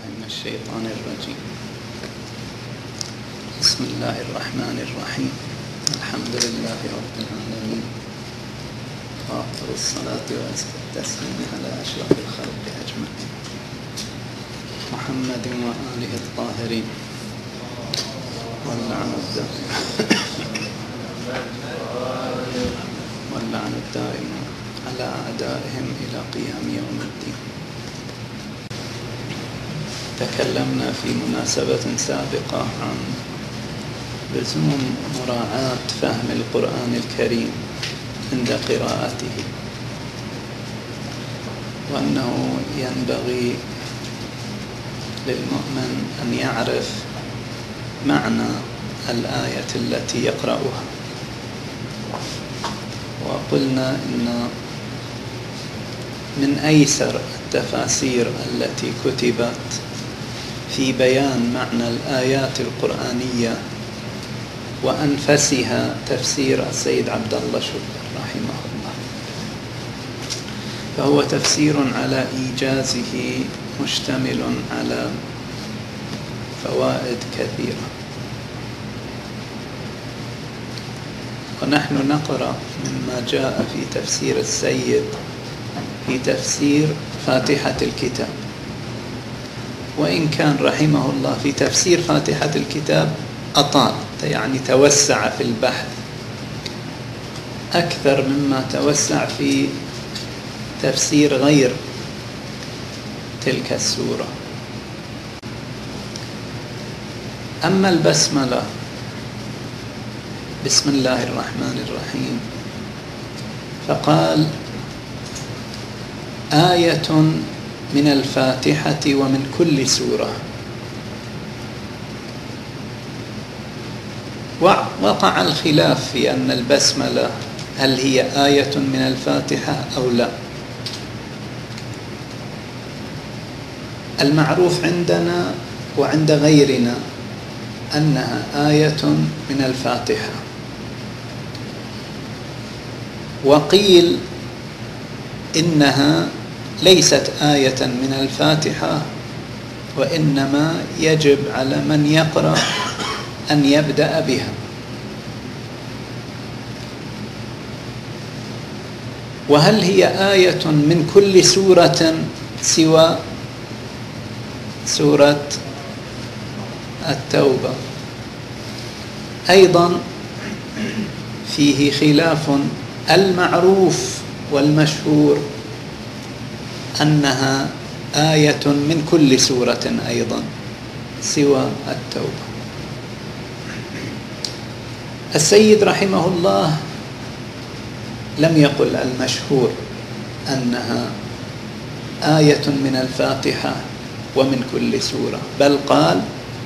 من الشيطان الرجيم. بسم الله الرحمن الرحيم. الحمد لله رب العالمين، فاطر الصلاة وأزكى التسليم على أشرف الخلق أجمعين، محمد وآله الطاهرين، واللعن الدائم على أعدائهم إلى قيام يوم الدين. تكلمنا في مناسبة سابقة عن لزوم مراعاة فهم القرآن الكريم عند قراءته، وأنه ينبغي للمؤمن أن يعرف معنى الآية التي يقرأها. وقلنا إن من أيسر التفاسير التي كتبت في بيان معنى الآيات القرآنية وأنفسها تفسير السيد عبد الله شكر رحمه الله، فهو تفسير على إيجازه مشتمل على فوائد كثيرة. ونحن نقرأ مما جاء في تفسير السيد في تفسير فاتحة الكتاب، وإن كان رحمه الله في تفسير فاتحة الكتاب أطال، يعني توسع في البحث أكثر مما توسع في تفسير غير تلك السورة. أما البسملة، بسم الله الرحمن الرحيم، فقال آية من الفاتحة ومن كل سورة. وقع الخلاف في أن البسملة هل هي آية من الفاتحة أو لا. المعروف عندنا وعند غيرنا أنها آية من الفاتحة، وقيل إنها ليست آية من الفاتحة، وإنما يجب على من يقرأ أن يبدأ بها. وهل هي آية من كل سورة سوى سورة التوبة؟ أيضا فيه خلاف. المعروف والمشهور أنها آية من كل سورة أيضا سوى التوبة. السيد رحمه الله لم يقل المشهور أنها آية من الفاتحة ومن كل سورة، بل قال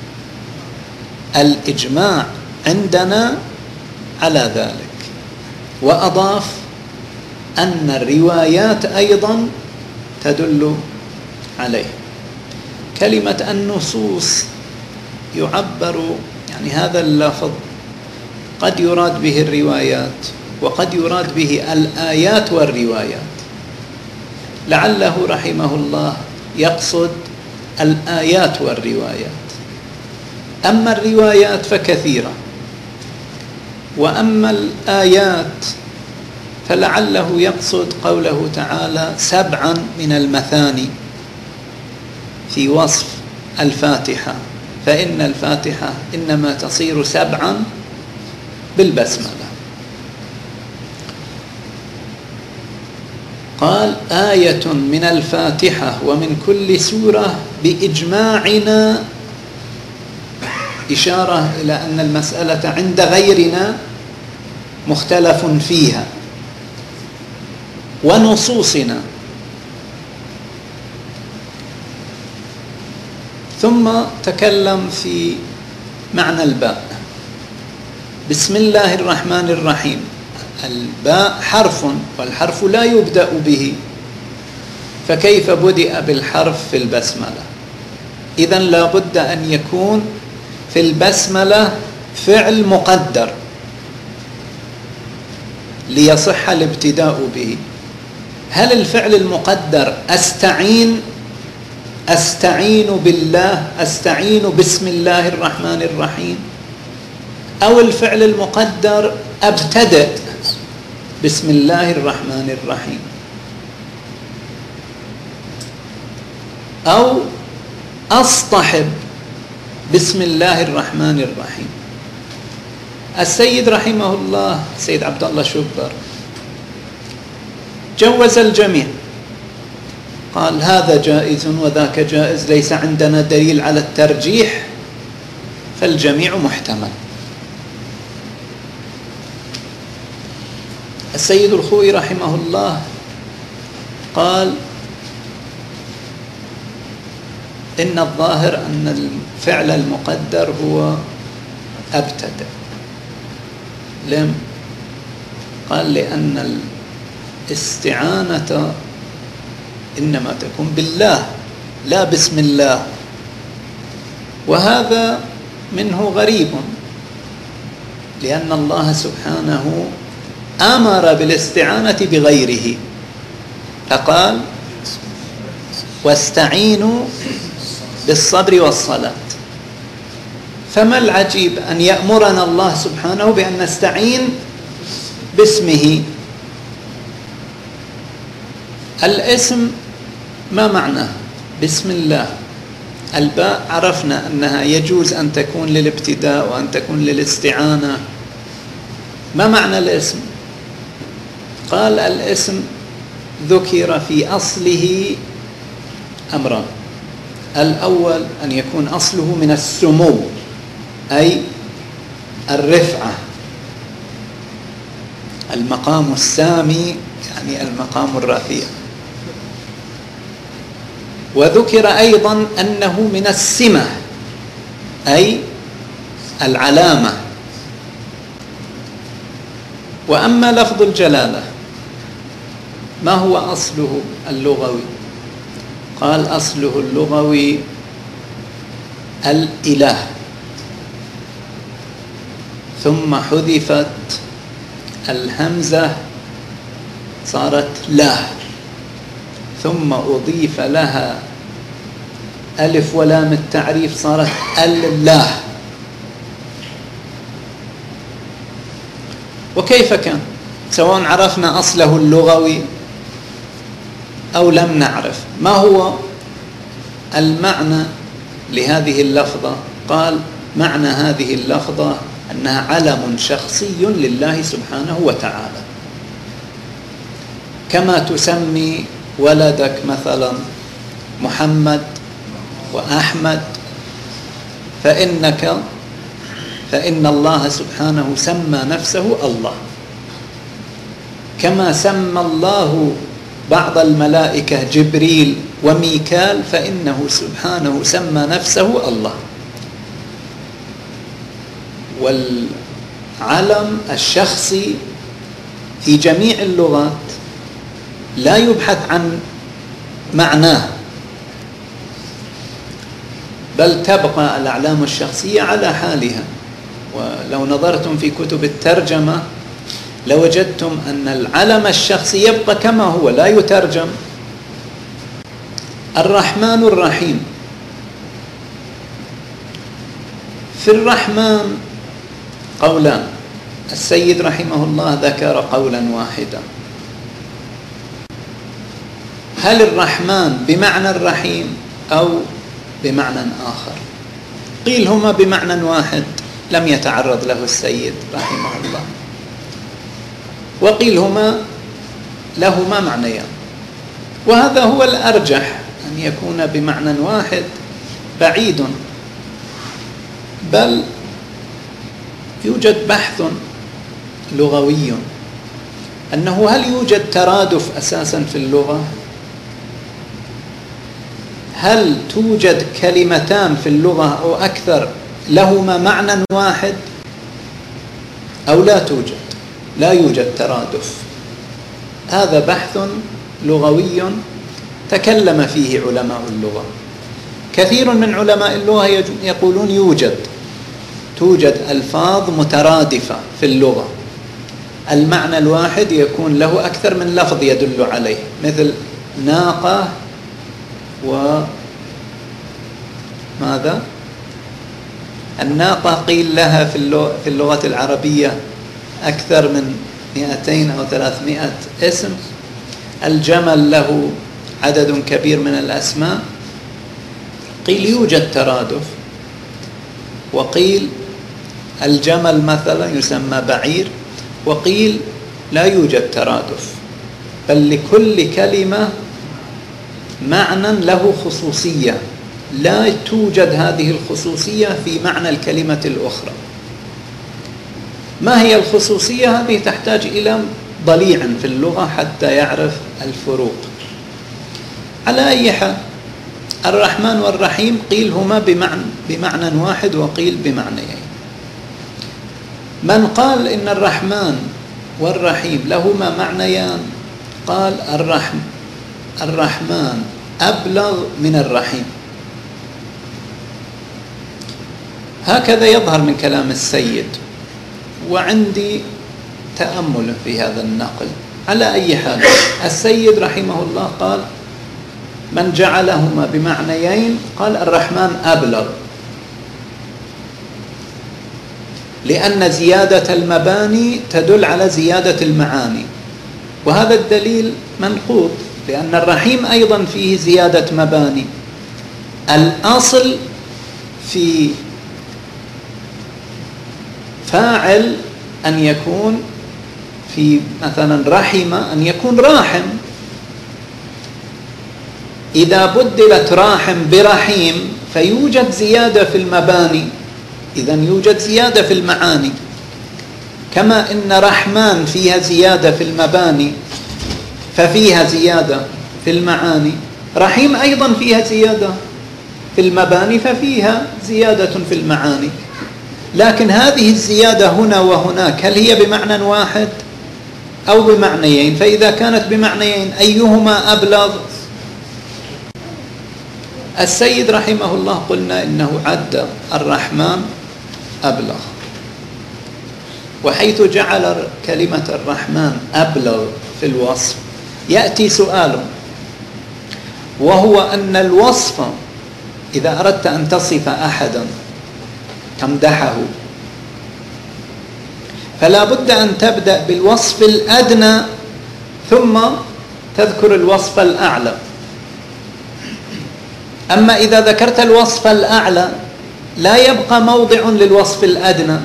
الإجماع عندنا على ذلك، وأضاف أن الروايات أيضا تدل عليه. كلمة النصوص يعبر، يعني هذا اللفظ قد يراد به الروايات وقد يراد به الآيات والروايات. لعله رحمه الله يقصد الآيات والروايات. أما الروايات فكثيرة، وأما الآيات فلعله يقصد قوله تعالى 7 من المثاني في وصف الفاتحة، فإن الفاتحة إنما تصير 7 بالبسملة. قال آية من الفاتحة ومن كل سورة بإجماعنا، إشارة إلى أن المسألة عند غيرنا مختلف فيها، ونصوصنا. ثم تكلم في معنى الباء. بسم الله الرحمن الرحيم، الباء حرف، والحرف لا يبدأ به، فكيف بدأ بالحرف في البسملة؟ إذن لا بد أن يكون في البسملة فعل مقدر ليصح الابتداء به. هل الفعل المقدر أستعين أستعين بالله، أستعين بسم الله الرحمن الرحيم، أو الفعل المقدر أبتدئ بسم الله الرحمن الرحيم، أو أصطحب بسم الله الرحمن الرحيم. السيد رحمه الله سيد عبد الله شبر جوز الجميع، قال هذا جائز وذاك جائز، ليس عندنا دليل على الترجيح، فالجميع محتمل. السيد الخوئي رحمه الله قال إن الظاهر أن الفعل المقدر هو أبتدأ. لم؟ قال لأن الاستعانة إنما تكون بالله لا بسم الله، وهذا منه غريب، لأن الله سبحانه أمر بالاستعانة بغيره، فقال واستعينوا بالصبر والصلاة. فما العجيب أن يأمرنا الله سبحانه بأن نستعين باسمه؟ الاسم ما معناه؟ بسم الله. الباء عرفنا أنها يجوز أن تكون للابتداء وأن تكون للاستعانة. ما معنى الاسم؟ قال الاسم ذكر في أصله أمران: الأول أن يكون أصله من السمو، أي الرفعة، المقام السامي، يعني المقام الرفيع. وذكر أيضا أنه من السمة، أي العلامة. وأما لفظ الجلالة ما هو أصله اللغوي؟ قال أصله اللغوي الإله، ثم حذفت الهمزة صارت لا، ثم أضيف لها ألف ولام التعريف صارت الله. وكيف كان؟ سواء عرفنا أصله اللغوي أو لم نعرف. ما هو المعنى لهذه اللفظة؟ قال معنى هذه اللفظة أنها علم شخصي لله سبحانه وتعالى، كما تسمي ولدك مثلا محمد وأحمد، فإن الله سبحانه سمى نفسه الله، كما سمى الله بعض الملائكة جبريل وميكال، فإنه سبحانه سمى نفسه الله. والعلم الشخصي في جميع اللغات لا يبحث عن معناه، بل تبقى الأعلام الشخصية على حالها. ولو نظرتم في كتب الترجمة لوجدتم أن العلم الشخصي يبقى كما هو لا يترجم. الرحمن الرحيم، في الرحمن قولان، السيد رحمه الله ذكر قولا واحدا: هل الرحمن بمعنى الرحيم أو بمعنى آخر؟ قيل هما بمعنى واحد لم يتعرض له السيد رحمه الله، وقيل هما لهما معنيان، وهذا هو الأرجح، أن يكون بمعنى واحد بعيد. بل يوجد بحث لغوي أنه هل يوجد ترادف أساسا في اللغة؟ هل توجد كلمتان في اللغة أو أكثر لهما معنى واحد أو لا توجد؟ لا يوجد ترادف. هذا بحث لغوي تكلم فيه علماء اللغة. كثير من علماء اللغة يقولون توجد ألفاظ مترادفة في اللغة، المعنى الواحد يكون له أكثر من لفظ يدل عليه، مثل ناقة ماذا؟ الناقة قيل لها في اللغة العربية أكثر من 200 أو 300 اسم. الجمل له عدد كبير من الأسماء. قيل يوجد ترادف، وقيل الجمل مثلا يسمى بعير، وقيل لا يوجد ترادف، بل لكل كلمة معنى له خصوصية لا توجد هذه الخصوصية في معنى الكلمة الأخرى. ما هي الخصوصية؟ هذه تحتاج إلى ضليع في اللغة حتى يعرف الفروق. على أي حال، الرحمن والرحيم قيل هما بمعنى واحد، وقيل بمعنيين. من قال إن الرحمن والرحيم لهما معنيان قال الرحمن أبلغ من الرحيم. هكذا يظهر من كلام السيد، وعندي تأمل في هذا النقل. على أي حال، السيد رحمه الله قال من جعلهما بمعنيين قال الرحمن أبلغ، لأن زيادة المباني تدل على زيادة المعاني، وهذا الدليل منقوض، لأن الرحيم أيضا فيه زيادة مباني. الأصل في فاعل أن يكون في مثلا رحم أن يكون راحم. إذا بدلت راحم برحيم فيوجد زيادة في المباني، إذن يوجد زيادة في المعاني. كما إن رحمن فيها زيادة في المباني ففيها زيادة في المعاني، رحيم أيضا فيها زيادة في المباني ففيها زيادة في المعاني. لكن هذه الزيادة هنا وهناك هل هي بمعنى واحد أو بمعنيين؟ فإذا كانت بمعنيين أيهما أبلغ؟ السيد رحمه الله قلنا إنه عد الرحمن أبلغ، وحيث جعل كلمة الرحمن أبلغ في الوصف يأتي سؤال، وهو أن الوصف إذا أردت أن تصف أحدا تمدحه فلا بد أن تبدأ بالوصف الأدنى ثم تذكر الوصف الأعلى. أما إذا ذكرت الوصف الأعلى لا يبقى موضع للوصف الأدنى.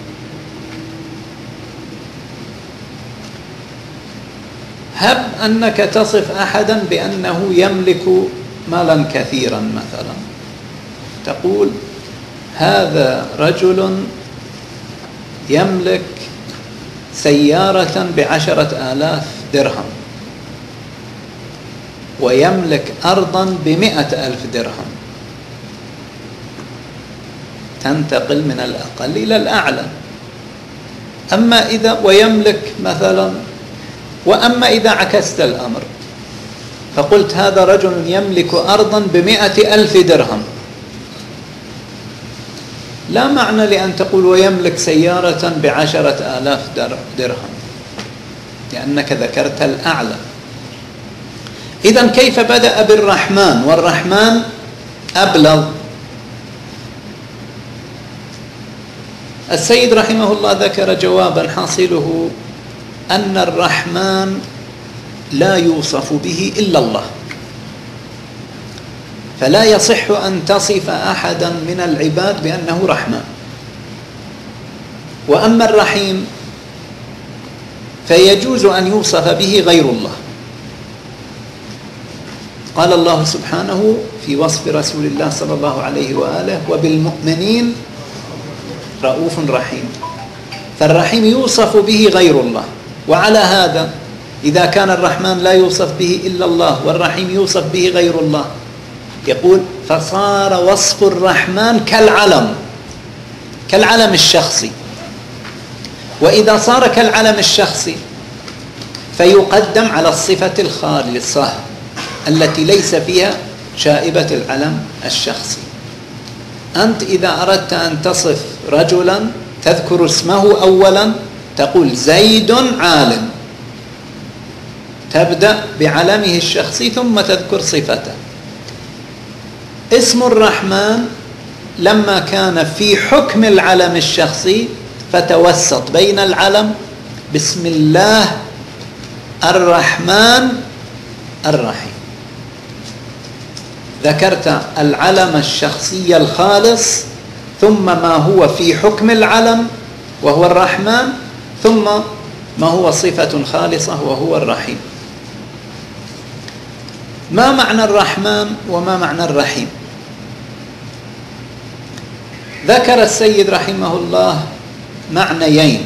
هب أنك تصف أحدا بأنه يملك مالا كثيرا مثلا، تقول هذا رجل يملك سيارة ب10,000 درهم، ويملك أرضا ب100,000 درهم، تنتقل من الأقل إلى الأعلى. أما إذا ويملك مثلا، وأما إذا عكست الأمر فقلت هذا رجل يملك أرضا ب100,000 درهم، لا معنى لأن تقول ويملك سيارة ب10,000 درهم، لأنك ذكرت الأعلى. إذن كيف بدأ بالرحمن والرحمن أبلغ؟ السيد رحمه الله ذكر جوابا حاصله أن الرحمن لا يوصف به إلا الله، فلا يصح أن تصف أحدا من العباد بأنه رحمن. وأما الرحيم فيجوز أن يوصف به غير الله. قال الله سبحانه في وصف رسول الله صلى الله عليه وآله وبالمؤمنين رؤوف رحيم، فالرحيم يوصف به غير الله. وعلى هذا إذا كان الرحمن لا يوصف به إلا الله والرحيم يوصف به غير الله، يقول فصار وصف الرحمن كالعلم الشخصي. وإذا صار كالعلم الشخصي فيقدم على الصفة الخالصة التي ليس فيها شائبة العلم الشخصي. أنت إذا أردت أن تصف رجلا تذكر اسمه أولا، تقول زيد عالم، تبدأ بعلمه الشخصي ثم تذكر صفته. اسم الرحمن لما كان في حكم العلم الشخصي فتوسط بين العلم بسم الله الرحمن الرحيم، ذكرت العلم الشخصي الخالص ثم ما هو في حكم العلم وهو الرحمن، ثم ما هو صفة خالصة وهو الرحيم. ما معنى الرحمن وما معنى الرحيم؟ ذكر السيد رحمه الله معنيين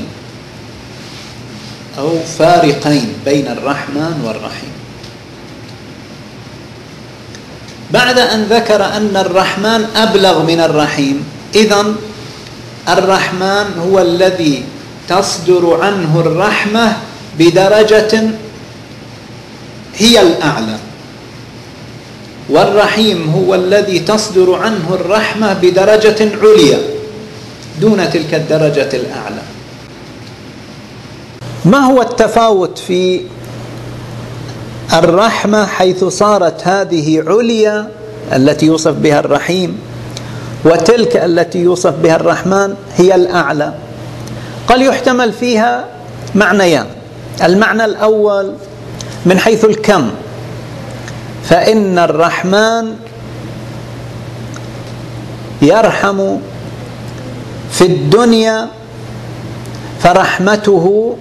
أو فارقين بين الرحمن والرحيم. بعد أن ذكر أن الرحمن أبلغ من الرحيم، إذن الرحمن هو الذي تصدر عنه الرحمة بدرجة هي الأعلى، والرحيم هو الذي تصدر عنه الرحمة بدرجة عليا دون تلك الدرجة الأعلى. ما هو التفاوت في الرحمة حيث صارت هذه عليا التي يوصف بها الرحيم، وتلك التي يوصف بها الرحمن هي الأعلى؟ قال يحتمل فيها معنيان. المعنى الأول من حيث الكم، فإن الرحمن يرحم في الدنيا فرحمته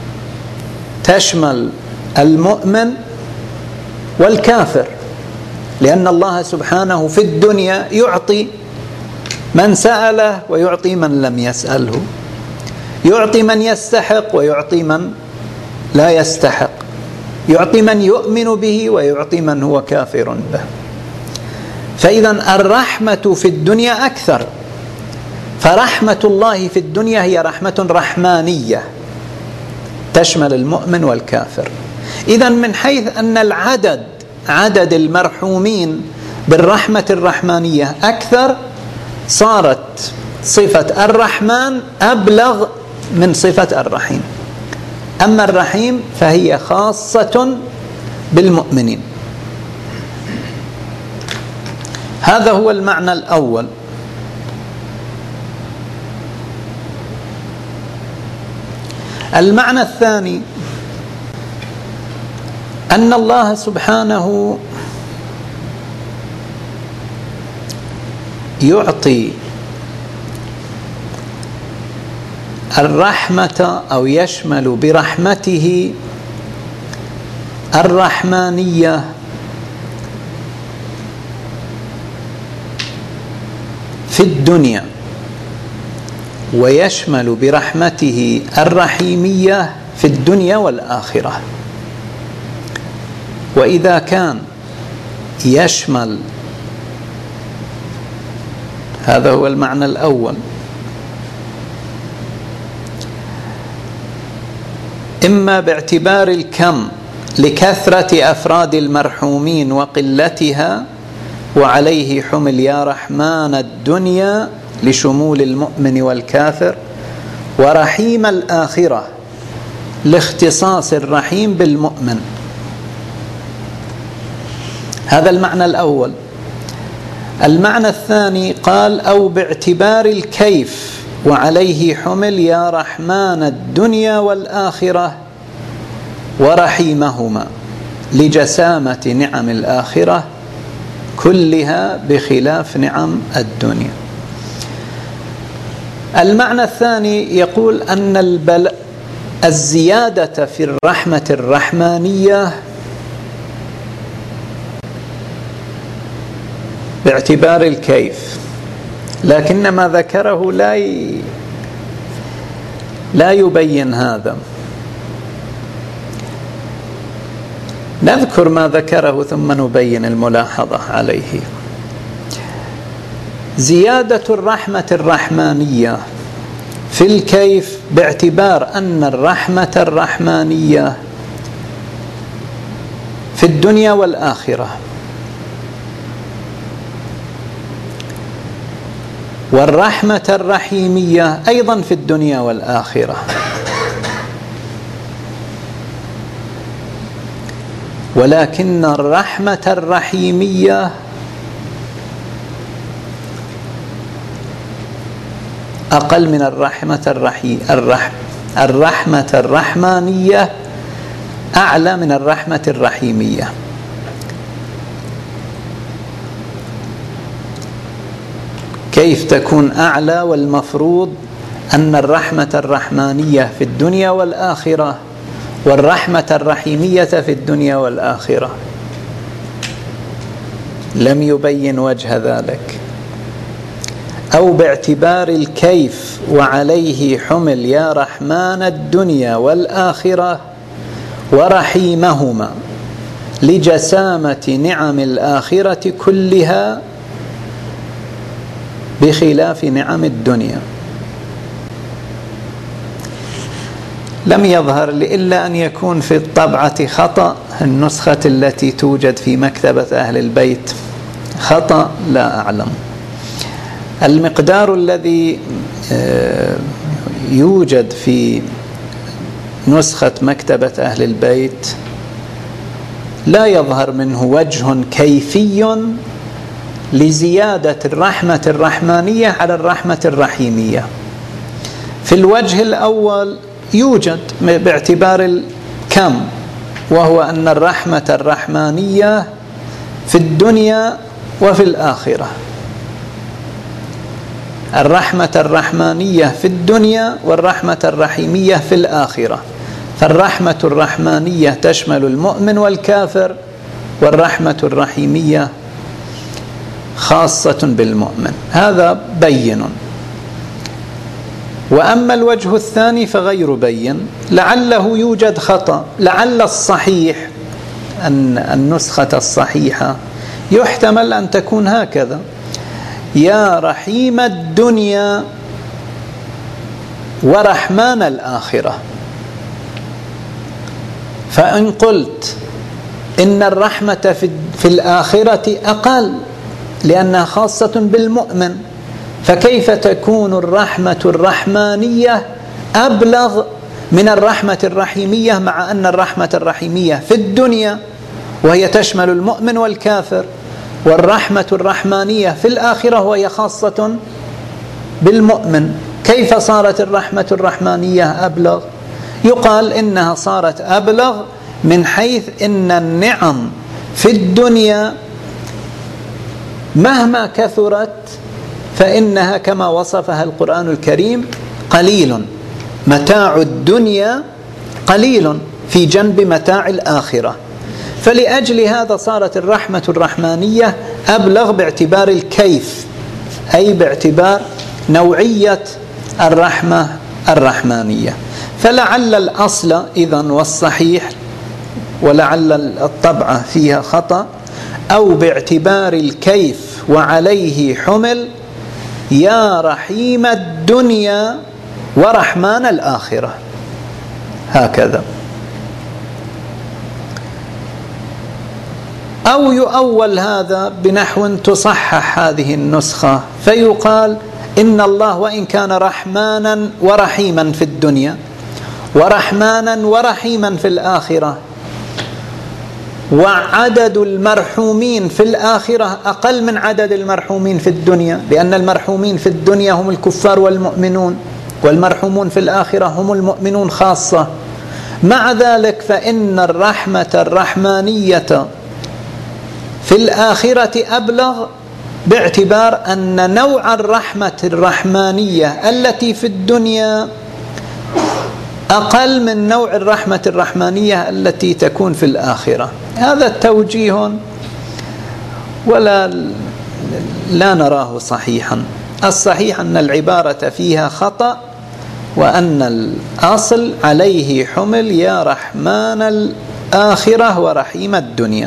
تشمل المؤمن والكافر، لأن الله سبحانه في الدنيا يعطي من سأله ويعطي من لم يسأله، يعطي من يستحق ويعطي من لا يستحق، يعطي من يؤمن به ويعطي من هو كافر به. فإذا الرحمة في الدنيا أكثر، فرحمة الله في الدنيا هي رحمة رحمانية تشمل المؤمن والكافر. إذا من حيث أن عدد المرحومين بالرحمة الرحمانية أكثر، صارت صفة الرحمن أبلغ من صفة الرحيم. أما الرحيم فهي خاصة بالمؤمنين. هذا هو المعنى الأول. المعنى الثاني أن الله سبحانه يعطي الرحمة أو يشمل برحمته الرحمانية في الدنيا، ويشمل برحمته الرحيمية في الدنيا والآخرة. وإذا كان يشمل، هذا هو المعنى الأول، إما باعتبار الكم لكثرة أفراد المرحومين وقلتها، وعليه حمل يا رحمن الدنيا لشمول المؤمن والكافر، ورحيم الآخرة لاختصاص الرحيم بالمؤمن. هذا المعنى الأول. المعنى الثاني قال أو باعتبار الكيف، وعليه حمل يا رحمن الدنيا والآخرة ورحيمهما لجسامة نعم الآخرة كلها بخلاف نعم الدنيا. المعنى الثاني يقول أن الزيادة في الرحمة الرحمانية باعتبار الكيف، لكن ما ذكره لا يبين هذا. نذكر ما ذكره ثم نبين الملاحظة عليه. زيادة الرحمة الرحمانية في الكيف باعتبار أن الرحمة الرحمانية في الدنيا والآخرة، والرحمة الرحيمية أيضا في الدنيا والآخرة. ولكن الرحمة الرحيمية أقل من الرحمة الرحمانية أعلى من الرحمة الرحيمية. كيف تكون أعلى والمفروض أن الرحمة الرحمانية في الدنيا والآخرة والرحمة الرحيمية في الدنيا والآخرة؟ لم يبين وجه ذلك. أو باعتبار الكيف وعليه حمل يا رحمن الدنيا والآخرة ورحيمهما لجسامة نعم الآخرة كلها بخلاف نعم الدنيا. لم يظهر لي إلا أن يكون في الطبعة خطأ، النسخة التي توجد في مكتبة أهل البيت خطأ، لا أعلم. المقدار الذي يوجد في نسخة مكتبة أهل البيت لا يظهر منه وجه كيفي لزيادة الرحمة الرحمانية على الرحمة الرحيمية. في الوجه الأول يوجد باعتبار الكم، وهو أن الرحمة الرحمانية في الدنيا وفي الآخرة، الرحمة الرحمانية في الدنيا والرحمة الرحيمية في الآخرة. فالرحمة الرحمانية تشمل المؤمن والكافر، والرحمة الرحيمية خاصة بالمؤمن، هذا بين. وأما الوجه الثاني فغير بين، لعله يوجد خطأ، لعل الصحيح أن النسخة الصحيحة يحتمل أن تكون هكذا: يا رحيم الدنيا ورحمن الآخرة. فإن قلت إن الرحمة في الآخرة أقل لأنها خاصة بالمؤمن، فكيف تكون الرحمة الرحمانية أبلغ من الرحمة الرحيمية، مع أن الرحمة الرحيمية في الدنيا وهي تشمل المؤمن والكافر، والرحمة الرحمانية في الآخرة وهي خاصة بالمؤمن؟ كيف صارت الرحمة الرحمانية أبلغ؟ يقال إنها صارت أبلغ من حيث إن النعم في الدنيا مهما كثرت فإنها كما وصفها القرآن الكريم قليل، متاع الدنيا قليل في جنب متاع الآخرة. فلأجل هذا صارت الرحمة الرحمانية أبلغ باعتبار الكيف، أي باعتبار نوعية الرحمة الرحمانية. فلعل الأصل إذن والصحيح، ولعل الطبعة فيها خطأ، أو باعتبار الكيف وعليه حمل يا رحيم الدنيا ورحمن الآخرة، هكذا. أو يؤول هذا بنحو تصحح هذه النسخة، فيقال إن الله وإن كان رحمانا ورحيما في الدنيا ورحمانا ورحيما في الآخرة، وعدد المرحومين في الآخرة أقل من عدد المرحومين في الدنيا، لأن المرحومين في الدنيا هم الكفار والمؤمنون، والمرحومون في الآخرة هم المؤمنون خاصة. مع ذلك فإن الرحمة الرحمانية في الآخرة أبلغ، باعتبار أن نوع الرحمة الرحمانية التي في الدنيا أقل من نوع الرحمة الرحمانية التي تكون في الآخرة. هذا التوجيه لا نراه صحيحا. الصحيح أن العبارة فيها خطأ، وأن الأصل عليه حمل يا رحمن الآخرة ورحيم الدنيا.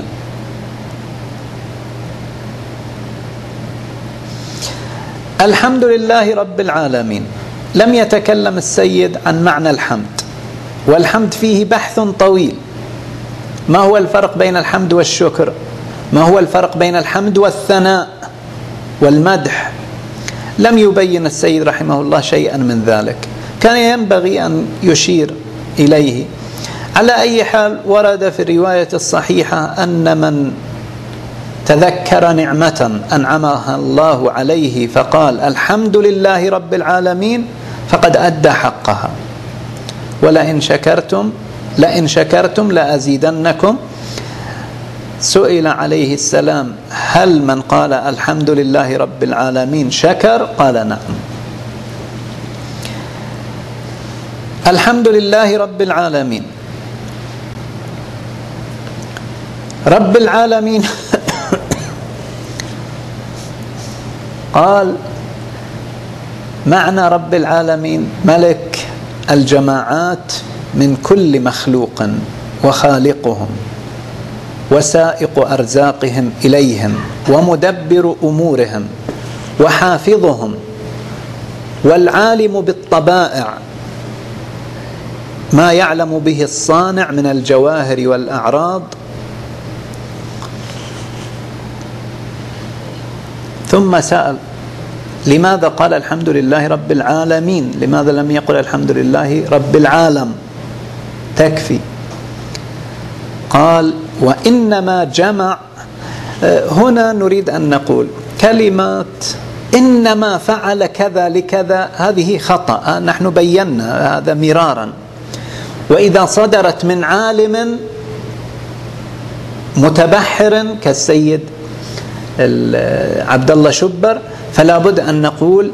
الحمد لله رب العالمين. لم يتكلم السيد عن معنى الحمد، والحمد فيه بحث طويل. ما هو الفرق بين الحمد والشكر؟ ما هو الفرق بين الحمد والثناء والمدح؟ لم يبين السيد رحمه الله شيئا من ذلك، كان ينبغي أن يشير إليه. على أي حال ورد في الرواية الصحيحة أن من تذكر نعمة أنعمها الله عليه فقال الحمد لله رب العالمين فقد أدى حقها. ولئن شكرتم لأزيدنكم. سئل عليه السلام هل من قال الحمد لله رب العالمين شكر؟ قال نعم. الحمد لله رب العالمين. رب العالمين قال معنى رب العالمين ملك الجماعات من كل مخلوق وخالقهم وسائق أرزاقهم إليهم ومدبر أمورهم وحافظهم والعالم بالطبائع ما يعلم به الصانع من الجواهر والأعراض. ثم سأل لماذا قال الحمد لله رب العالمين؟ لماذا لم يقل الحمد لله رب العالم؟ تكفي. قال وإنما جمع. هنا نريد أن نقول كلمات إنما فعل كذا لكذا هذه خطأ، نحن بينا هذا مرارا. وإذا صدرت من عالم متبحر كالسيد عبد الله شبر فلا بد أن نقول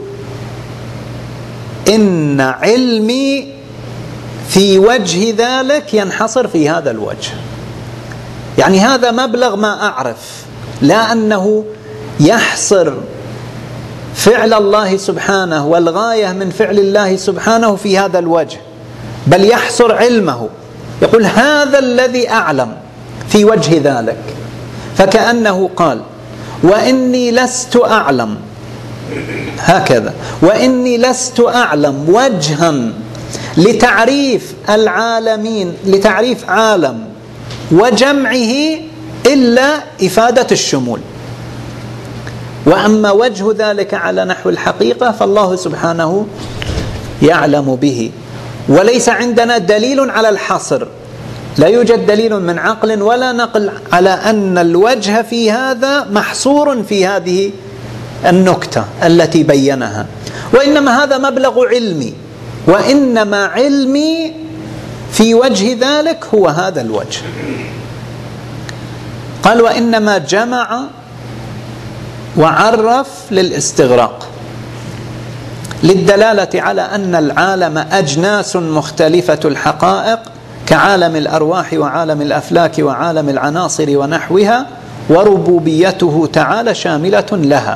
إن علمي في وجه ذلك ينحصر في هذا الوجه. يعني هذا مبلغ ما أعرف، لا أنه يحصر فعل الله سبحانه والغاية من فعل الله سبحانه في هذا الوجه، بل يحصر علمه، يقول هذا الذي أعلم في وجه ذلك. فكأنه قال وإني لست أعلم، هكذا، وإني لست أعلم وجها لتعريف العالمين، لتعريف عالم وجمعه إلا إفادة الشمول. وأما وجه ذلك على نحو الحقيقة فالله سبحانه يعلم به، وليس عندنا دليل على الحصر، لا يوجد دليل من عقل ولا نقل على أن الوجه في هذا محصور في هذه النكتة التي بينها، وإنما هذا مبلغ علمي، وإنما علمي في وجه ذلك هو هذا الوجه. قال وإنما جمع وعرف للاستغراق للدلالة على أن العالم أجناس مختلفة الحقائق كعالم الأرواح وعالم الأفلاك وعالم العناصر ونحوها، وربوبيته تعالى شاملة لها.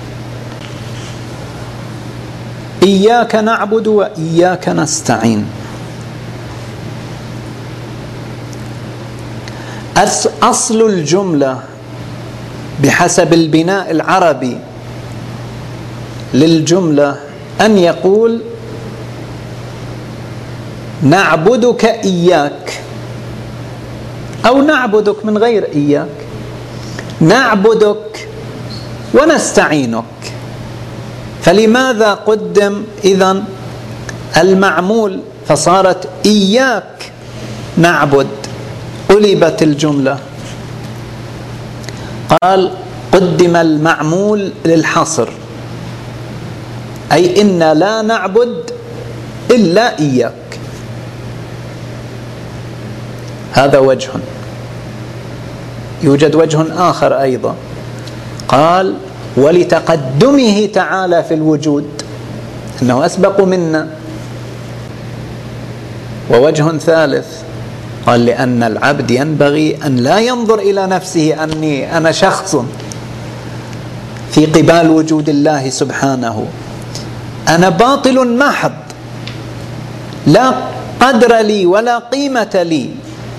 إياك نعبد وإياك نستعين. أصل الجملة بحسب البناء العربي للجملة أن يقول نعبدك إياك، أو نعبدك من غير إياك، نعبدك ونستعينك. فلماذا قدم إذن المعمول فصارت إياك نعبد، قلبت الجملة؟ قال قدم المعمول للحصر، أي إنا لا نعبد إلا إياك. هذا وجه. يوجد وجه آخر أيضا، قال ولتقدمه تعالى في الوجود، أنه أسبق منا. ووجه ثالث قال لأن العبد ينبغي أن لا ينظر إلى نفسه أني أنا شخص في قبال وجود الله سبحانه، أنا باطل محض، لا قدر لي ولا قيمة لي.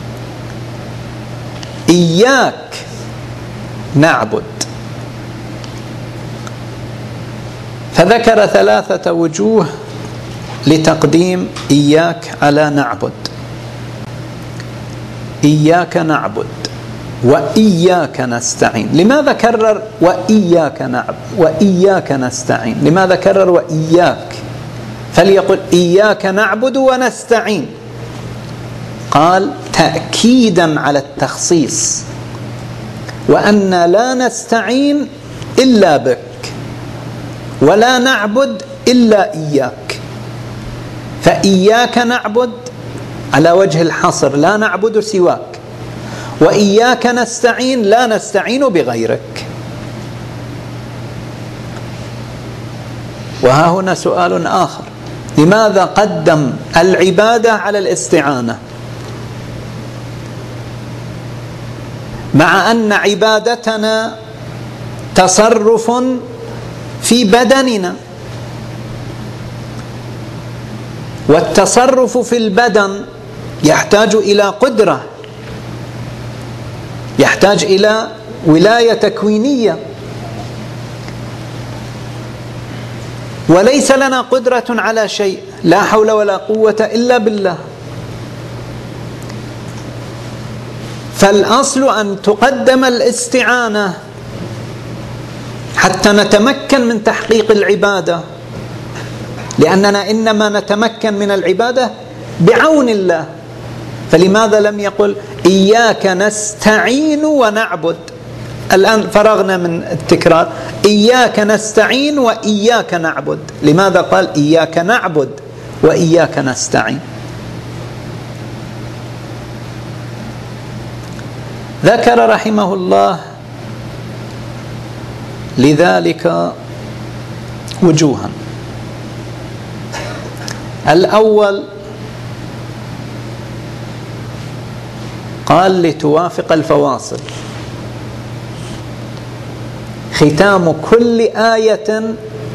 إياك نعبد. فذكر 3 وجوه لتقديم إياك على نعبد. إياك نعبد وإياك نستعين. لماذا كرر وإياك نعبد وإياك نستعين؟ لماذا كرر وإياك؟ فليقل إياك نعبد ونستعين. قال تأكيدا على التخصيص، وأن لا نستعين إلا بك ولا نعبد إلا إياك. فإياك نعبد على وجه الحصر، لا نعبد سواك، وإياك نستعين لا نستعين بغيرك. وها هنا سؤال آخر: لماذا قدم العبادة على الاستعانة مع أن عبادتنا تصرف في بدننا، والتصرف في البدن يحتاج إلى قدرة، يحتاج إلى ولاية تكوينية، وليس لنا قدرة على شيء، لا حول ولا قوة إلا بالله. فالأصل أن تقدم الاستعانة حتى نتمكن من تحقيق العبادة، لأننا إنما نتمكن من العبادة بعون الله. فلماذا لم يقل إياك نستعين ونعبد؟ الآن فرغنا من التكرار، إياك نستعين وإياك نعبد. لماذا قال إياك نعبد وإياك نستعين؟ ذكر رحمه الله لذلك وجوها. الأول قال لتوافق الفواصل، ختام كل آية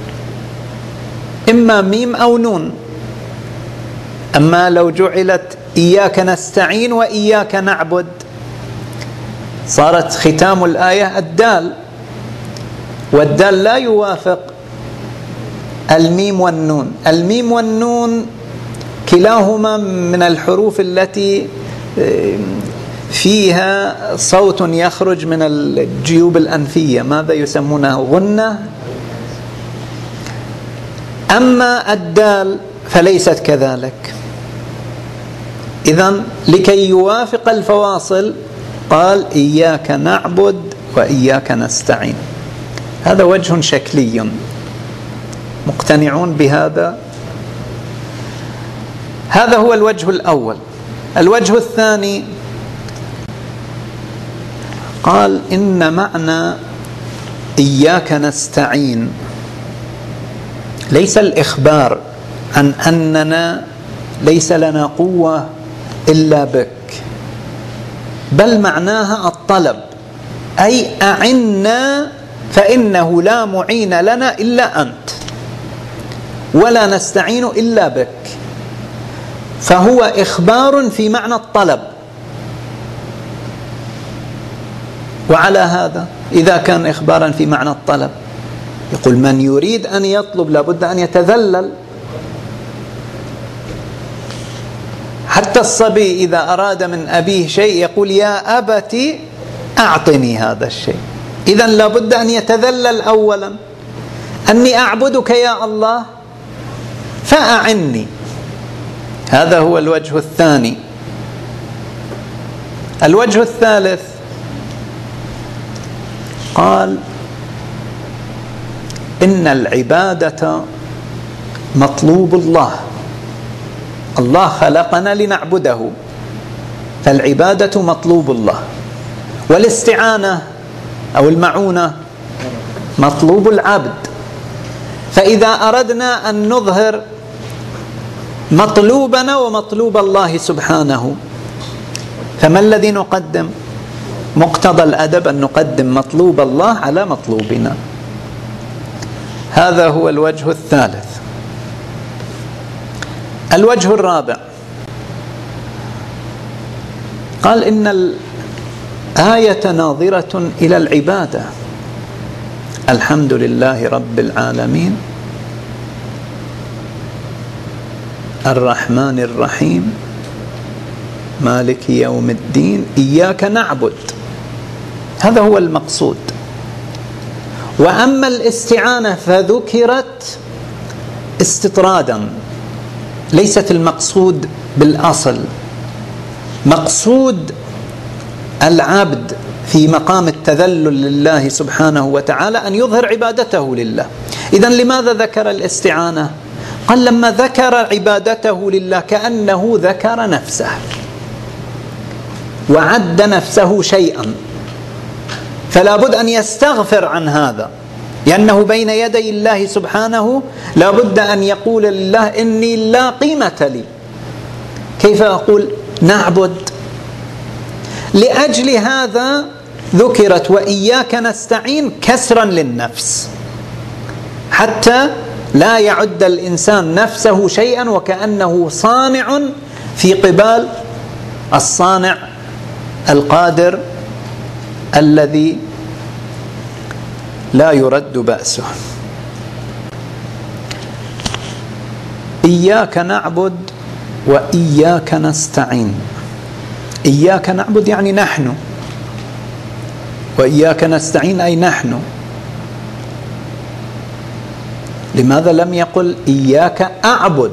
إما ميم أو نون. أما لو جعلت إياك نستعين وإياك نعبد صارت ختام الآية الدال، والدال لا يوافق الميم والنون. الميم والنون كلاهما من الحروف التي فيها صوت يخرج من الجيوب الأنفية، ماذا يسمونه؟ غنة. أما الدال فليست كذلك. إذن لكي يوافق الفواصل قال إياك نعبد وإياك نستعين. هذا وجه شكلي، مقتنعون بهذا؟ هذا هو الوجه الأول. الوجه الثاني قال إن معنى إياك نستعين ليس الإخبار عن أننا ليس لنا قوة إلا بك، بل معناها الطلب، أي أعنا فإنه لا معين لنا إلا أنت، ولا نستعين إلا بك. فهو إخبار في معنى الطلب. وعلى هذا إذا كان إخبارا في معنى الطلب يقول من يريد أن يطلب لابد أن يتذلل. حتى الصبي إذا أراد من أبيه شيء يقول يا أبت أعطني هذا الشيء. إذن لابد أن يتذلل أولا، أني أعبدك يا الله فأعني. هذا هو الوجه الثاني. الوجه الثالث قال إن العبادة مطلوب الله، الله خلقنا لنعبده، فالعبادة مطلوب الله، والاستعانة أو المعونة مطلوب العبد. فإذا أردنا أن نظهر مطلوبنا ومطلوب الله سبحانه فما الذي نقدم؟ مقتضى الأدب أن نقدم مطلوب الله على مطلوبنا. هذا هو الوجه الثالث. الوجه الرابع قال إن الآية ناظرة إلى العبادة. الحمد لله رب العالمين الرحمن الرحيم مالك يوم الدين إياك نعبد. هذا هو المقصود. وأما الاستعانة فذكرت استطرادا، ليست المقصود بالأصل. مقصود العبد في مقام التذلل لله سبحانه وتعالى أن يظهر عبادته لله. إذن لماذا ذكر الاستعانة؟ قال لما ذكر عبادته لله كأنه ذكر نفسه وعد نفسه شيئا، فلا بد أن يستغفر عن هذا، لأنه بين يدي الله سبحانه لا بد أن يقول لله إني لا قيمة لي. كيف أقول نعبد؟ لأجل هذا ذكرت وإياك نستعين كسرا للنفس، حتى لا يعد الإنسان نفسه شيئا وكأنه صانع في قبال الصانع القادر الذي لا يرد بأسه. إياك نعبد وإياك نستعين. إياك نعبد يعني نحن، وإياك نستعين أي نحن. لماذا لم يقل إياك أعبد؟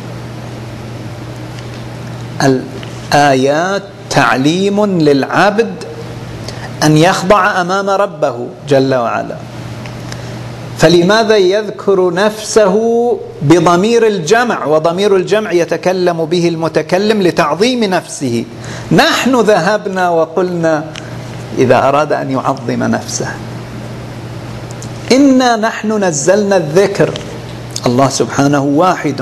الآيات تعليم للعبد أن يخضع أمام ربه جل وعلا، فلماذا يذكر نفسه بضمير الجمع؟ وضمير الجمع يتكلم به المتكلم لتعظيم نفسه. نحن ذهبنا وقلنا إذا أراد أن يعظم نفسه إنا نحن نزلنا الذكر. الله سبحانه واحد،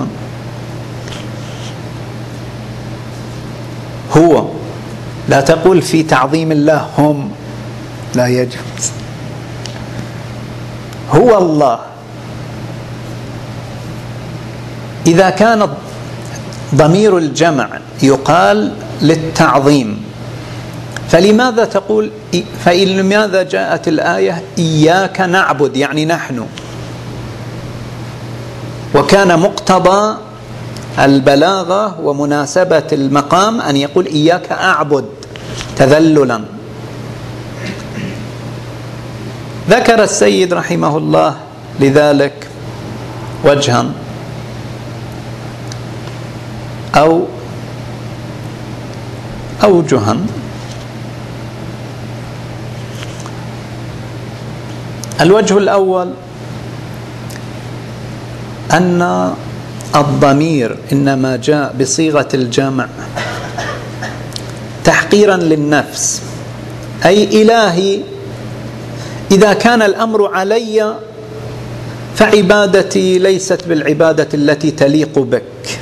هو. لا تقول في تعظيم الله هم، لا يجوز. هو الله. إذا كان ضمير الجمع يقال للتعظيم فلماذا تقول فلماذا جاءت الآية إياك نعبد يعني نحن؟ وكان مقتضى البلاغة ومناسبة المقام أن يقول إياك أعبد تذللا. ذكر السيد رحمه الله لذلك وجها أو أوجها. الوجه الأول أن الضمير إنما جاء بصيغة الجمع تحقيرا للنفس، أي إلهي إذا كان الأمر علي فعبادتي ليست بالعبادة التي تليق بك،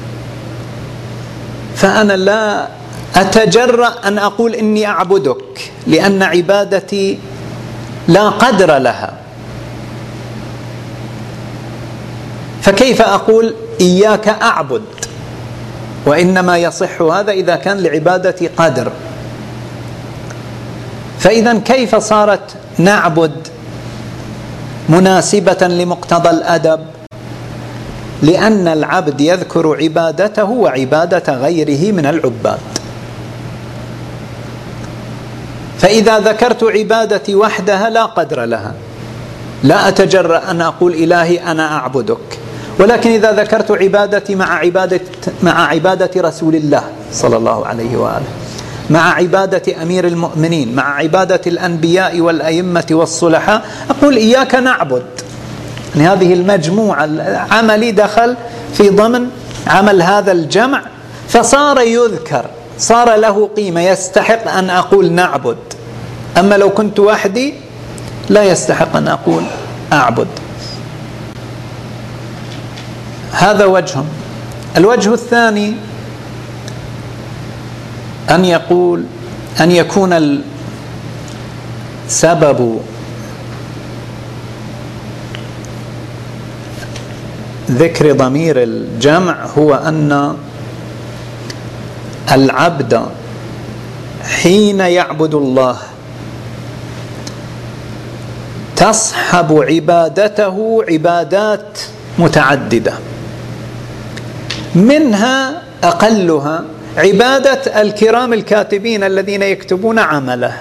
فأنا لا أتجرأ أن أقول إني أعبدك لأن عبادتي لا قدر لها. فكيف أقول إياك أعبد؟ وإنما يصح هذا إذا كان لعبادتي قدر. فإذا كيف صارت نعبد مناسبة لمقتضى الأدب؟ لأن العبد يذكر عبادته وعبادة غيره من العباد. فإذا ذكرت عبادتي وحدها لا قدر لها، لا أتجرأ أن أقول إلهي أنا أعبدك. ولكن إذا ذكرت عبادتي مع عبادة رسول الله صلى الله عليه وآله، مع عبادة أمير المؤمنين، مع عبادة الأنبياء والأئمة والصلحاء، أقول إياك نعبد. يعني هذه المجموعة عملي دخل في ضمن عمل هذا الجمع، فصار يذكر، صار له قيمة، يستحق أن أقول نعبد. أما لو كنت وحدي لا يستحق أن أقول أعبد. هذا وجه. الوجه الثاني أن يكون السبب ذكر ضمير الجمع هو أن العبد حين يعبد الله تصحب عبادته عبادات متعددة، منها أقلها عبادة الكرام الكاتبين الذين يكتبون عمله.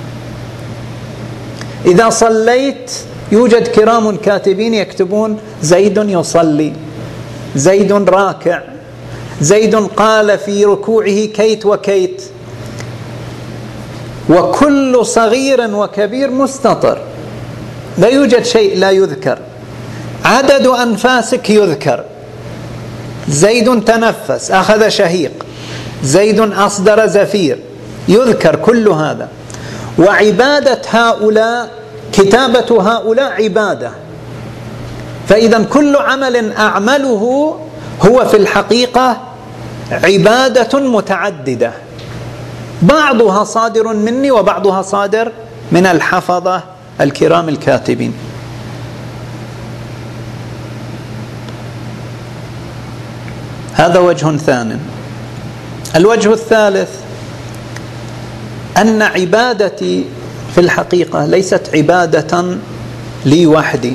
إذا صليت يوجد كرام كاتبين يكتبون زيد يصلي، زيد راكع، زيد قال في ركوعه كيت وكيت. وكل صغير وكبير مستطر، لا يوجد شيء لا يذكر. عدد أنفاسك يذكر، زيد تنفس أخذ شهيق، زيد أصدر زفير، يذكر كل هذا. وعبادة هؤلاء، كتابة هؤلاء عبادة. فإذا كل عمل أعمله هو في الحقيقة عبادة متعددة، بعضها صادر مني وبعضها صادر من الحفظة الكرام الكاتبين. هذا وجه ثانٍ. الوجه الثالث أن عبادتي في الحقيقة ليست عبادة لي وحدي،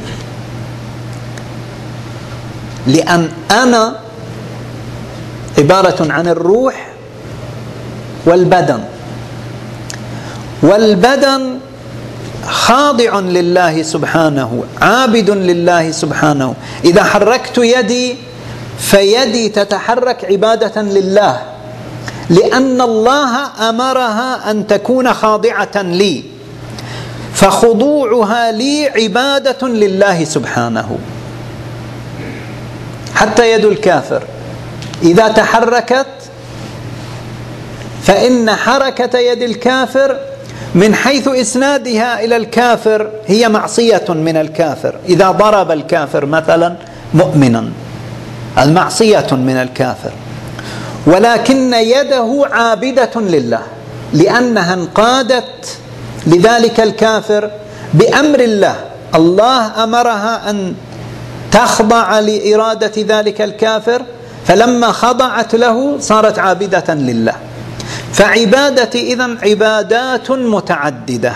لأن أنا عبارة عن الروح والبدن، والبدن خاضع لله سبحانه، عابد لله سبحانه. إذا حركت يدي فيدي تتحرك عبادة لله، لأن الله أمرها أن تكون خاضعة لي، فخضوعها لي عبادة لله سبحانه. حتى يد الكافر إذا تحركت فإن حركة يد الكافر من حيث إسنادها إلى الكافر هي معصية من الكافر. إذا ضرب الكافر مثلا مؤمنا، المعصية من الكافر، ولكن يده عابدة لله، لأنها انقادت لذلك الكافر بأمر الله. الله أمرها أن تخضع لإرادة ذلك الكافر، فلما خضعت له صارت عابدة لله. فعبادتي إذن عبادات متعددة.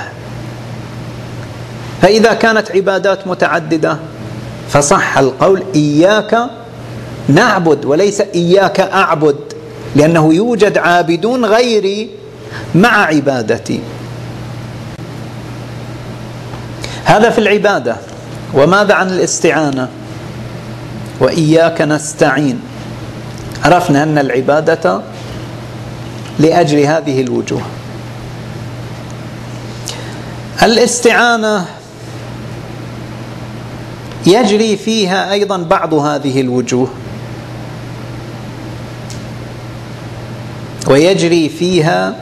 فإذا كانت عبادات متعددة فصح القول إياك نعبد وليس إياك أعبد، لأنه يوجد عابدون غيري مع عبادتي. هذا في العبادة. وماذا عن الاستعانة؟ وإياك نستعين. عرفنا أن العبادة لأجل هذه الوجوه. الاستعانة يجري فيها أيضا بعض هذه الوجوه، ويجري فيها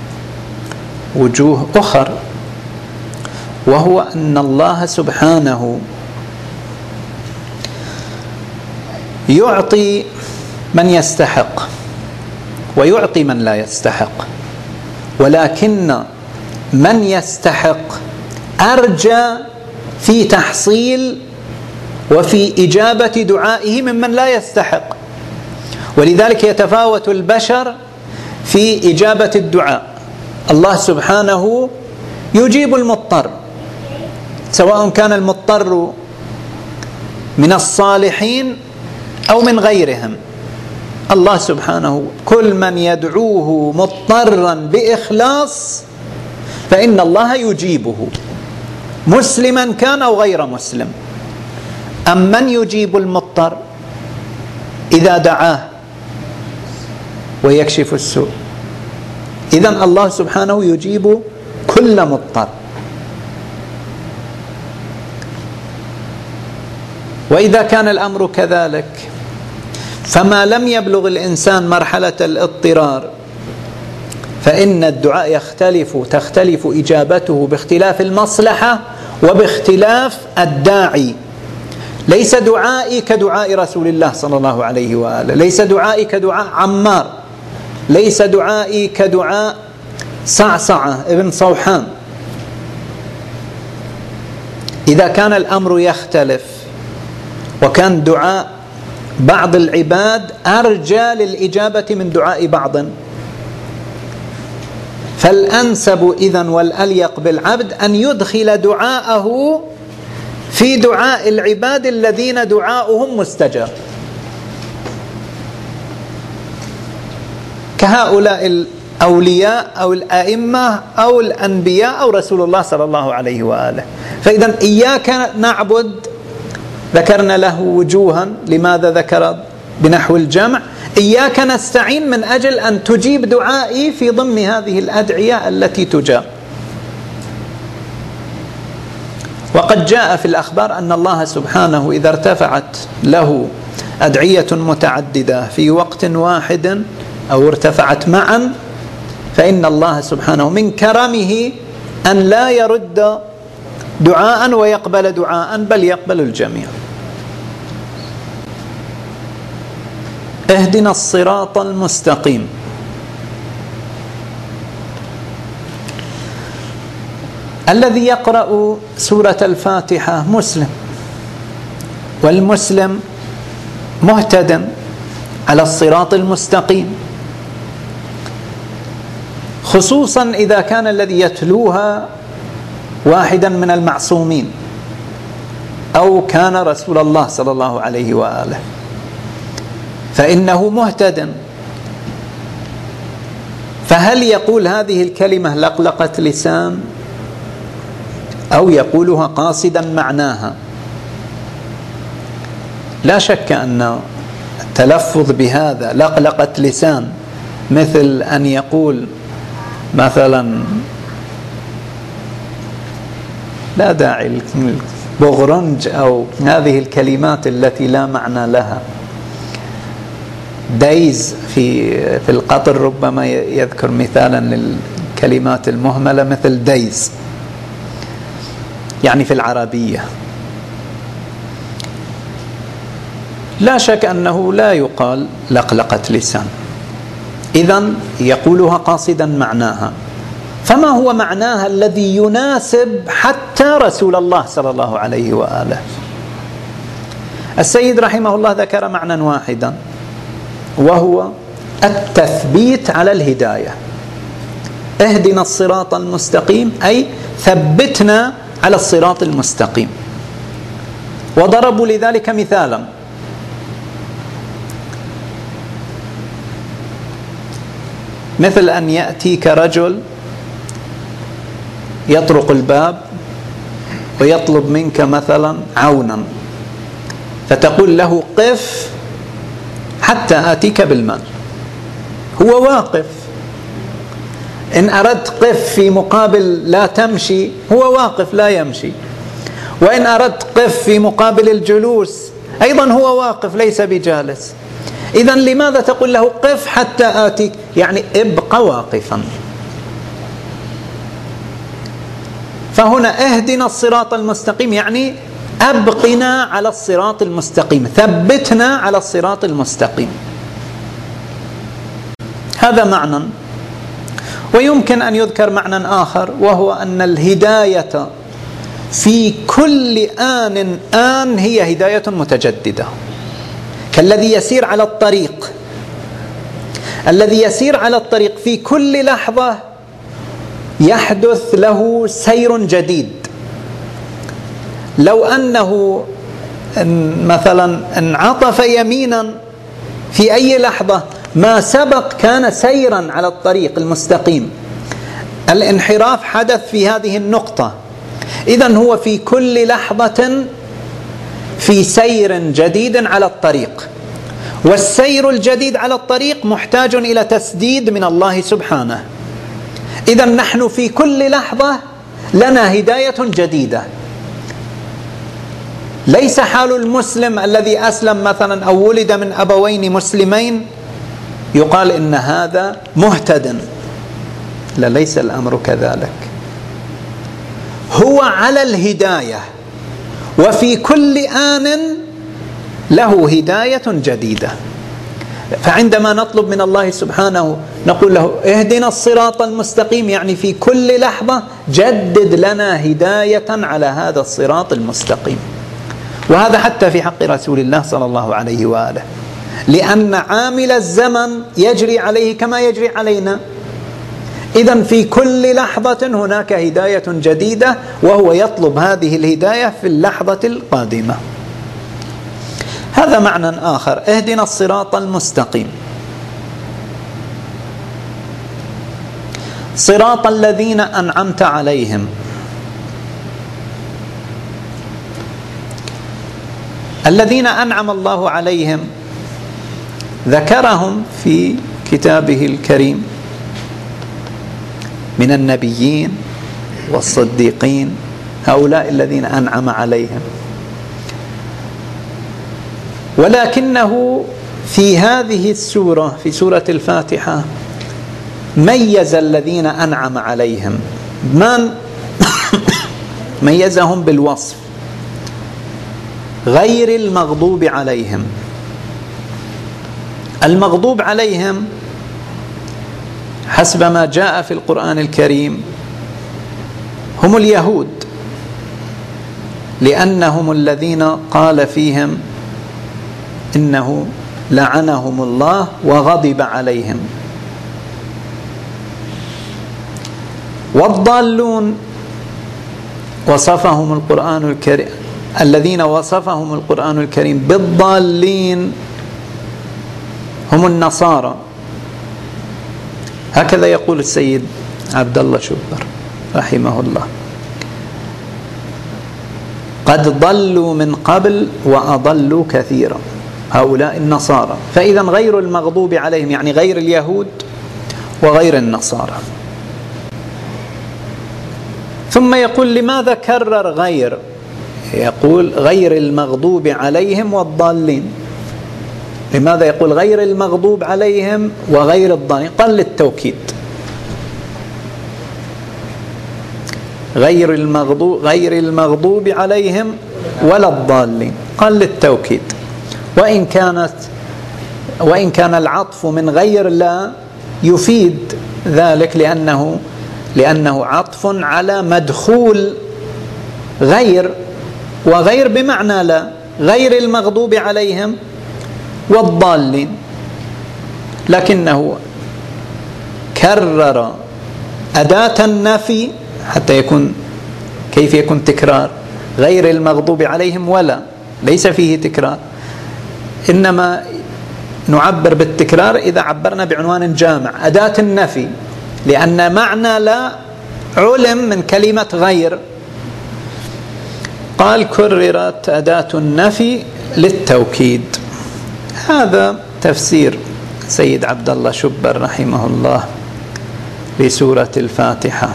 وجوه أخر، وهو أن الله سبحانه يعطي من يستحق ويعطي من لا يستحق، ولكن من يستحق أرجى في تحصيل وفي إجابة دعائه ممن لا يستحق. ولذلك يتفاوت البشر في إجابة الدعاء. الله سبحانه يجيب المضطر، سواء كان المضطر من الصالحين أو من غيرهم. الله سبحانه كل من يدعوه مضطرا بإخلاص فإن الله يجيبه، مسلما كان أو غير مسلم. أم من يجيب المضطر إذا دعاه ويكشف السوء؟ إذن الله سبحانه يجيب كل مضطر. وإذا كان الأمر كذلك فما لم يبلغ الإنسان مرحلة الاضطرار فإن الدعاء تختلف إجابته باختلاف المصلحة وباختلاف الداعي. ليس دعائي كدعاء رسول الله صلى الله عليه وآله، ليس دعائي كدعاء عمار، ليس دعائي كدعاء صعصعة ابن صوحان. إذا كان الأمر يختلف وكان دعاء بعض العباد أرجى للإجابة من دعاء بعض، فالأنسب إذن والأليق بالعبد أن يدخل دعاءه في دعاء العباد الذين دعاؤهم مستجاب، كهؤلاء الأولياء أو الأئمة أو الأنبياء أو رسول الله صلى الله عليه وآله. فإذا إياك نعبد ذكرنا له وجوها، لماذا ذكر بنحو الجمع؟ إياك نستعين من أجل أن تجيب دعائي في ضمن هذه الأدعية التي تجاب. وقد جاء في الأخبار أن الله سبحانه إذا ارتفعت له أدعية متعددة في وقت واحد أو ارتفعت معا، فإن الله سبحانه من كرمه أن لا يرد دعاء ويقبل دعاء، بل يقبل الجميع. اهدنا الصراط المستقيم. الذي يقرأ سورة الفاتحة مسلم، والمسلم مهتد على الصراط المستقيم، خصوصا إذا كان الذي يتلوها واحدا من المعصومين أو كان رسول الله صلى الله عليه وآله، فإنه مهتد. فهل يقول هذه الكلمة لقلقة لسان أو يقولها قاصدا معناها؟ لا شك أن التلفظ بهذا لقلقة لسان، مثل أن يقول مثلا لا داعي بغرنج أو هذه الكلمات التي لا معنى لها. دايز في القطر ربما يذكر مثالا للكلمات المهملة مثل دايز، يعني في العربية. لا شك أنه لا يقال لقلقة لسان، إذن يقولها قاصدا معناها. فما هو معناها الذي يناسب حتى رسول الله صلى الله عليه وآله؟ السيد رحمه الله ذكر معنى واحدا، وهو التثبيت على الهداية. اهدنا الصراط المستقيم أي ثبتنا على الصراط المستقيم. وضربوا لذلك مثالا، مثل أن يأتيك رجل يطرق الباب ويطلب منك مثلا عونا، فتقول له قف حتى آتيك بالمال. هو واقف. إن أردت قف في مقابل لا تمشي، هو واقف لا يمشي. وإن أردت قف في مقابل الجلوس أيضا هو واقف ليس بجالس. إذن لماذا تقول له قف حتى آتيك؟ يعني ابقى واقفا. فهنا اهدنا الصراط المستقيم يعني أبقنا على الصراط المستقيم، ثبتنا على الصراط المستقيم. هذا معنى. ويمكن أن يذكر معنى آخر، وهو أن الهداية في كل آن هي هداية متجددة، كالذي يسير على الطريق. الذي يسير على الطريق في كل لحظة يحدث له سير جديد. لو أنه مثلا انعطف يمينا في أي لحظة ما سبق كان سيرا على الطريق المستقيم. الانحراف حدث في هذه النقطة. إذن هو في كل لحظة في سير جديد على الطريق، والسير الجديد على الطريق محتاج إلى تسديد من الله سبحانه. إذن نحن في كل لحظة لنا هداية جديدة. ليس حال المسلم الذي أسلم مثلا أو ولد من أبوين مسلمين يقال إن هذا مهتد. لا، ليس الأمر كذلك. هو على الهداية، وفي كل آن له هداية جديدة. فعندما نطلب من الله سبحانه نقول له اهدنا الصراط المستقيم، يعني في كل لحظة جدد لنا هداية على هذا الصراط المستقيم. وهذا حتى في حق رسول الله صلى الله عليه وآله، لأن عامل الزمن يجري عليه كما يجري علينا. إذن في كل لحظة هناك هداية جديدة، وهو يطلب هذه الهداية في اللحظة القادمة. هذا معنى آخر، اهدنا الصراط المستقيم. صراط الذين أنعمت عليهم. الذين أنعم الله عليهم ذكرهم في كتابه الكريم من النبيين والصديقين، هؤلاء الذين أنعم عليهم. ولكنه في هذه السورة، في سورة الفاتحة، ميز الذين أنعم عليهم، من ميزهم بالوصف غير المغضوب عليهم. المغضوب عليهم حسب ما جاء في القرآن الكريم هم اليهود، لأنهم الذين قال فيهم إنه لعنهم الله وغضب عليهم. والضالون وصفهم القرآن الكريم، الذين وصفهم القرآن الكريم بالضالين هم النصارى. هكذا يقول السيد عبد الله شبر رحمه الله: قد ضلوا من قبل وأضلوا كثيرا، هؤلاء النصارى. فإذا غير المغضوب عليهم يعني غير اليهود وغير النصارى. ثم يقول: لماذا كرر غير؟ يقول غير المغضوب عليهم والضالين. لماذا يقول غير المغضوب عليهم وغير الضالين؟ قال للتوكيد. غير المغضوب عليهم ولا الضالين، قال للتوكيد. وإن كان العطف من غير لا يفيد ذلك، لأنه عطف على مدخول غير، وغير بمعنى لا، غير المغضوب عليهم والضالين. لكنه كرر أداة النفي حتى يكون، كيف يكون تكرار؟ غير المغضوب عليهم ولا، ليس فيه تكرار، إنما نعبر بالتكرار إذا عبرنا بعنوان جامع، أداة النفي، لأن معنى لا علم من كلمة غير. قال كررت أداة النفي للتوكيد. هذا تفسير سيد عبد الله شبر رحمه الله لسورة الفاتحة.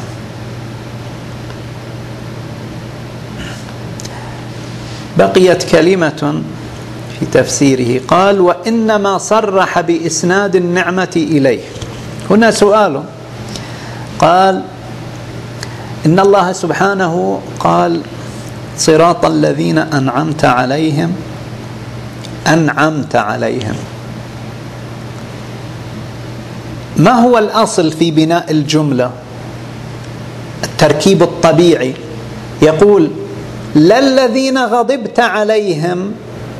بقيت كلمة في تفسيره، قال: وإنما صرح بإسناد النعمة إليه. هنا سؤال، قال: إن الله سبحانه قال: صراط الذين أنعمت عليهم. أنعمت عليهم، ما هو الأصل في بناء الجملة؟ التركيب الطبيعي، يقول: لا الذين غضبت عليهم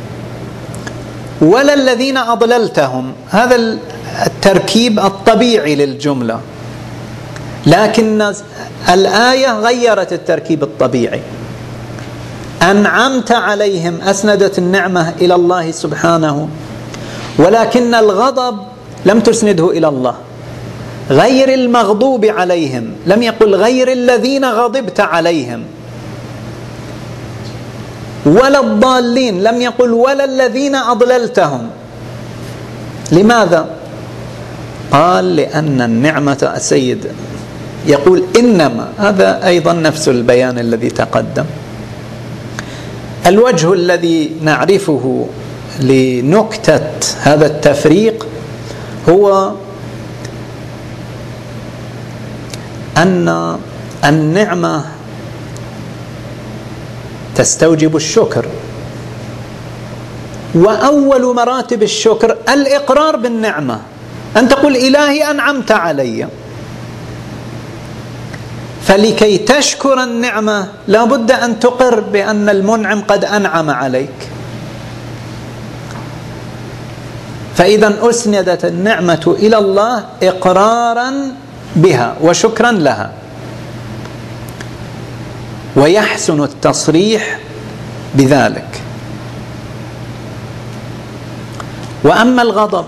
ولا الذين أضللتهم. هذا التركيب الطبيعي للجملة، لكن الآية غيرت التركيب الطبيعي. أنعمت عليهم أسندت النعمة إلى الله سبحانه، ولكن الغضب لم تسنده إلى الله. غير المغضوب عليهم، لم يقل غير الذين غضبت عليهم. ولا الضالين، لم يقل ولا الذين أضللتهم. لماذا؟ قال: لأن النعمة السيد يقول إنما، هذا أيضا نفس البيان الذي تقدم. الوجه الذي نعرفه لنكتة هذا التفريق هو أن النعمة تستوجب الشكر، وأول مراتب الشكر الإقرار بالنعمة، أن تقول إلهي أنعمت علي. فلكي تشكر النعمة لا بد أن تقر بأن المنعم قد أنعم عليك. فإذا أسندت النعمة إلى الله إقرارا بها وشكرا لها، ويحسن التصريح بذلك. وأما الغضب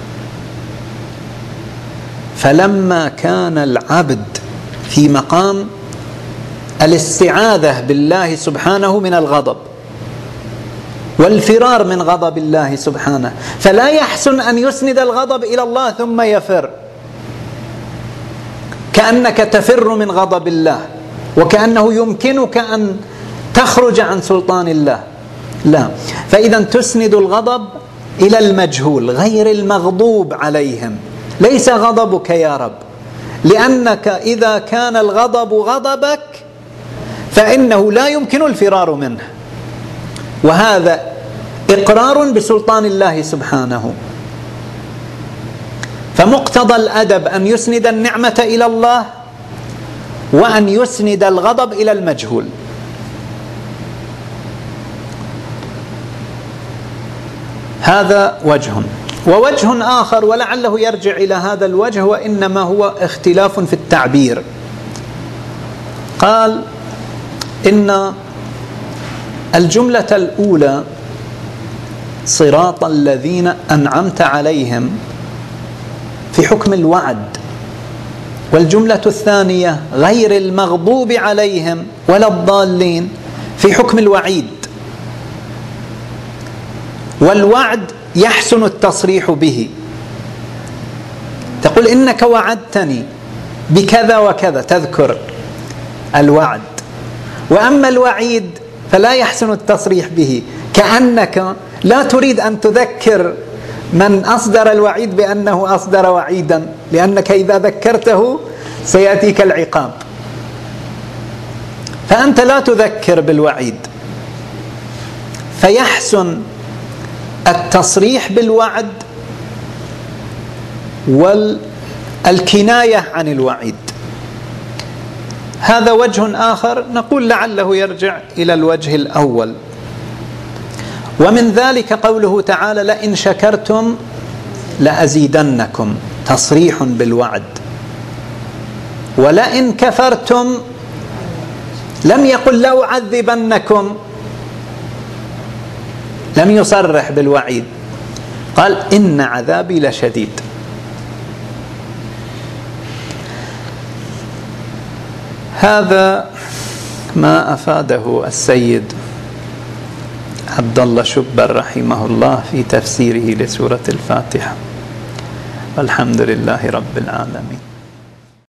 فلما كان العبد في مقام الاستعاذة بالله سبحانه من الغضب، والفرار من غضب الله سبحانه، فلا يحسن أن يسند الغضب إلى الله ثم يفر، كأنك تفر من غضب الله وكأنه يمكنك أن تخرج عن سلطان الله. لا، فإذا تسند الغضب إلى المجهول غير المغضوب عليهم. ليس غضبك يا رب، لأنك إذا كان الغضب غضبك فإنه لا يمكن الفرار منه، وهذا إقرار بسلطان الله سبحانه. فمقتضى الأدب أن يسند النعمة إلى الله وأن يسند الغضب إلى المجهول. هذا وجه. ووجه آخر ولعله يرجع إلى هذا الوجه، وإنما هو اختلاف في التعبير. قال إن الجملة الأولى صراط الذين أنعمت عليهم في حكم الوعد، والجملة الثانية غير المغضوب عليهم ولا الضالين في حكم الوعيد. والوعد يحسن التصريح به، تقول إنك وعدتني بكذا وكذا، تذكر الوعد. وأما الوعيد فلا يحسن التصريح به، كأنك لا تريد أن تذكر من أصدر الوعيد بأنه أصدر وعيدا، لأنك إذا ذكرته سيأتيك العقاب، فأنت لا تذكر بالوعيد. فيحسن التصريح بالوعد والكناية عن الوعيد. هذا وجه آخر نقول لعله يرجع إلى الوجه الأول. ومن ذلك قوله تعالى لئن شكرتم لأزيدنكم، تصريح بالوعد. ولئن كفرتم لم يقل لأعذبنكم، لم يصرح بالوعيد، قال إن عذابي لشديد. هذا ما أفاده السيد عبد الله شبر رحمه الله في تفسيره لسورة الفاتحة، والحمد لله رب العالمين.